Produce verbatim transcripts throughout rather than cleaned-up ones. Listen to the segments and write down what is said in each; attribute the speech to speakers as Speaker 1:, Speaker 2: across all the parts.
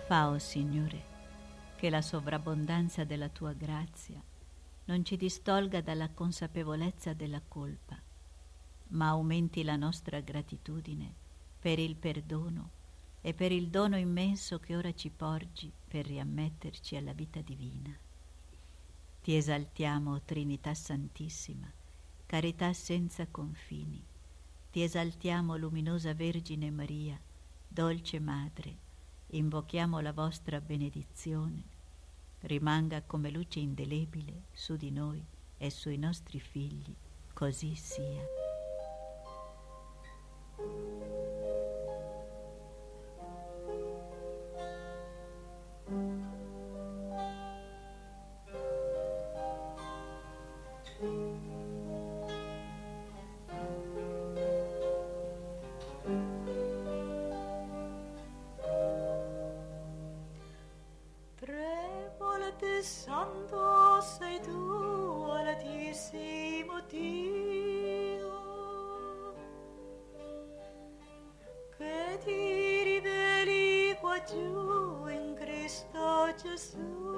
Speaker 1: Fa, o Signore, che la sovrabbondanza della tua grazia non ci distolga dalla consapevolezza della colpa, ma aumenti la nostra gratitudine per il perdono e per il dono immenso che ora ci porgi per riammetterci alla vita divina. Ti esaltiamo, o Trinità Santissima, carità senza confini. Ti esaltiamo, luminosa Vergine Maria, dolce Madre. Invochiamo la vostra benedizione. Rimanga come luce indelebile su di noi e sui nostri figli. Così sia.
Speaker 2: Santo sei tu, Altissimo Dio, che ti riveli qua giù in Cristo Gesù.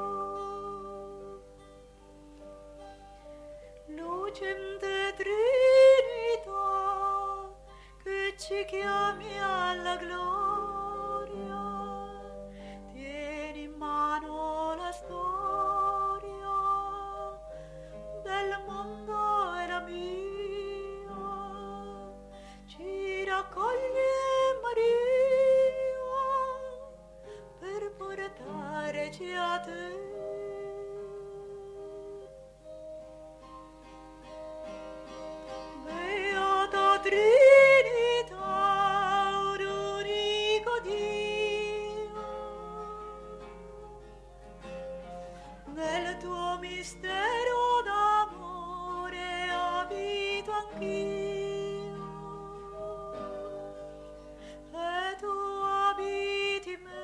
Speaker 2: Lucente Trinità, che ci chiami alla gloria, tieni in mano la storia del mondo e la mia, ci raccoglie Maria per portarci a te. Beata Trinità, un unico Dio, nel tuo mistero d'amore abito anch'io, e tu abiti me.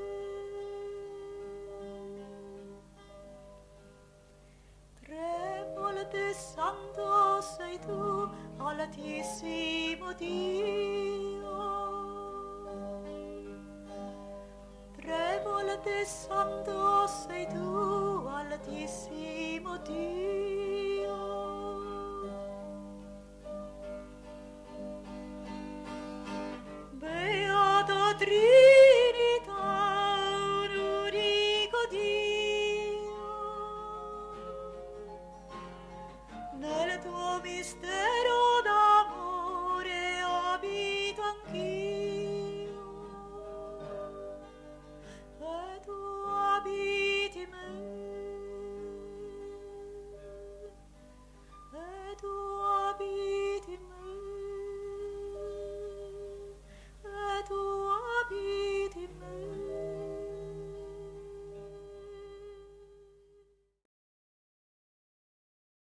Speaker 2: Tre volte santo sei tu, Altissimo Dio, tre volte santo sei tu, Altissimo Dio.